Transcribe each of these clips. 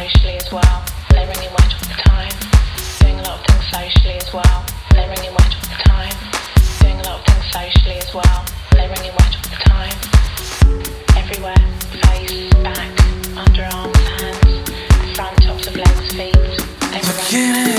socially as well. They're ringing right all the time. Doing a lot of things socially as well. They're ringing right all the time. Doing a lot of things socially as well. They're ringing right all the time. Everywhere, face, back, underarms, hands, front, tops of legs, feet, everywhere.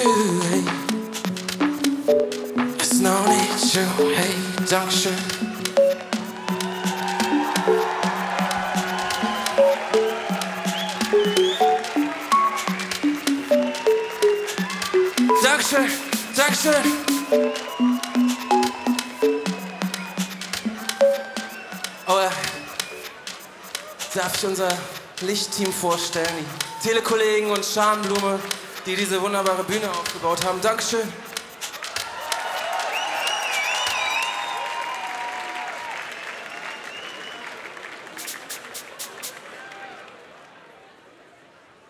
you, hey. It's no need to, hey, Dankeschön. Dankeschön, Dankeschön. Oh ja. Darf ich unser Lichtteam vorstellen, die Telekollegen und Schamblume, die diese wunderbare Bühne aufgebaut haben. Dankeschön.